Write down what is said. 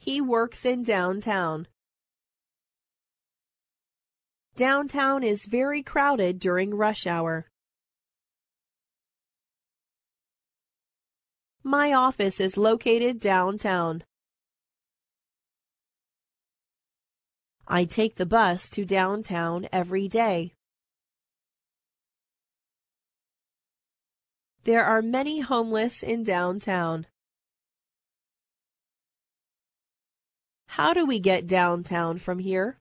He works in downtown. Downtown is very crowded during rush hour. My office is located downtown. I take the bus to downtown every day. There are many homeless in downtown. How do we get downtown from here?